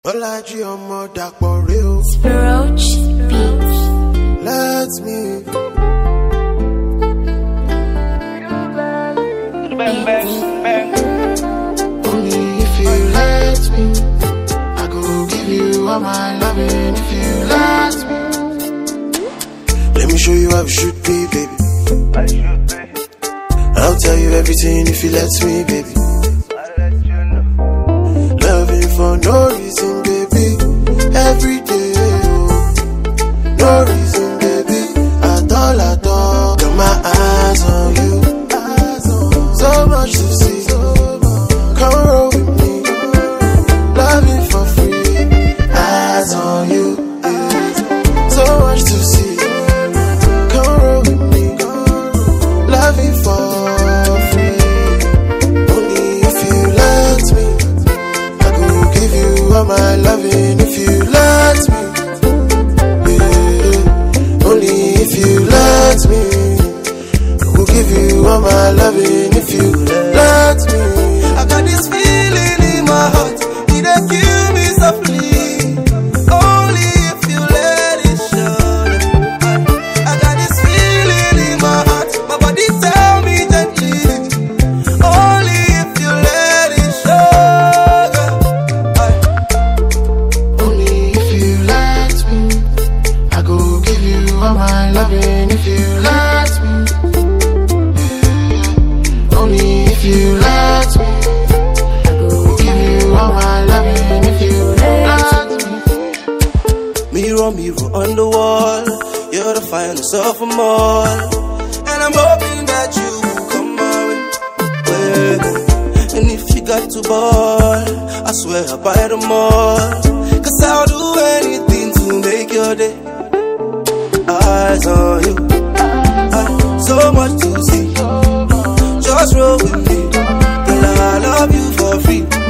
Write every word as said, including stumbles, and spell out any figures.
Olaji ọmọ Dàpọ̀ rè o. Roach Beats. Let me. Bang, bang, bang. Only if you let me, I go give you all my loving. If you let me, let me show you how it should be, baby. I should be. I'll tell you everything if you let me, baby. I let you know. Loving for no reason, baby. Every day, oh. No reason, baby. At all, at all. Got my eyes on you. So much to see. Come roll with me. Loving for free. Eyes on you. So much to see. Come roll with me. Loving for free. Only if you let me. I go give you all my loving if you let me. Yeah. Only if you let me. I will give you all my loving if you let me. I got this feeling in my heart, it dey kill me softly. Only if you let it show. I got this feeling in my heart, my body tell me gently. Only if you let it show. Only if you let me. I go give you all my loving if you let me. Yeah. Only if you let me. I go give you all my loving if you let me. Mirror, mirror on the wall, you're the finest of them all. And I'm hoping that you will come my way. Well, and if you got to ball, I swear I'll buy them all. Cause I'll do anything to make your day. Eyes on you, I, so much to see. Just roll with me, girl, I love you for free.